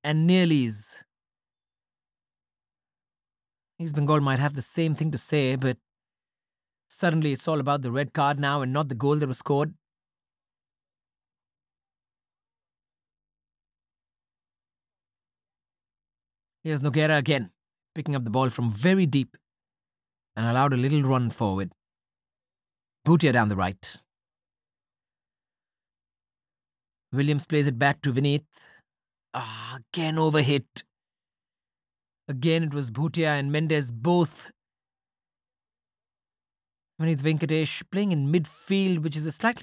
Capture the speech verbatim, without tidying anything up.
and nearlies. East Bengal might have the same thing to say, but suddenly it's all about the red card now and not the goal that was scored. Here's Noguera again, picking up the ball from very deep and allowed a little run forward. Bhutia down the right. Williams plays it back to Vineeth. Ah, again overhit. Again it was Bhutia and Mendes both. Vineeth Venkatesh playing in midfield, which is a slightly